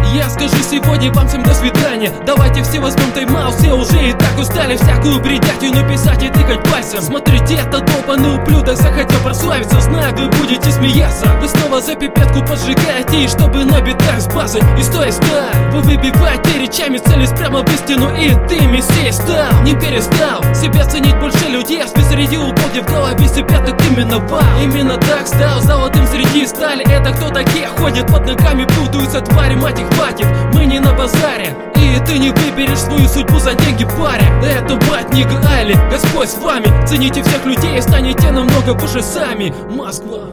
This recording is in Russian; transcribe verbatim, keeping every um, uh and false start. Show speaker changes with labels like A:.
A: Я скажу сегодня вам всем до свидания. Давайте все возьмем тайм-аут, все уже и так устали всякую бредятину писать и тыкать пальцем. Смотрите, этот долбаный ублюдок захотел прославиться. Знаю, вы будете смеяться. Вы снова за пипетку поджигаете, и чтобы на битах сбазать. И стой, стой, вы выбиваете речами, целясь прямо в истину. И ты, мессия, стал, не перестал себя ценить больше людей. Спи среди убоги, в голове себя так именно вал. Именно так стал золотым среди стали. Это кто такие ходят под ногами, путаются твари, мать их хватит. Мы не на базаре, и ты не выберешь свою судьбу за деньги, паря. Это бать Нига Айли, Господь с вами. Цените всех людей и станете намного выше сами. Москва.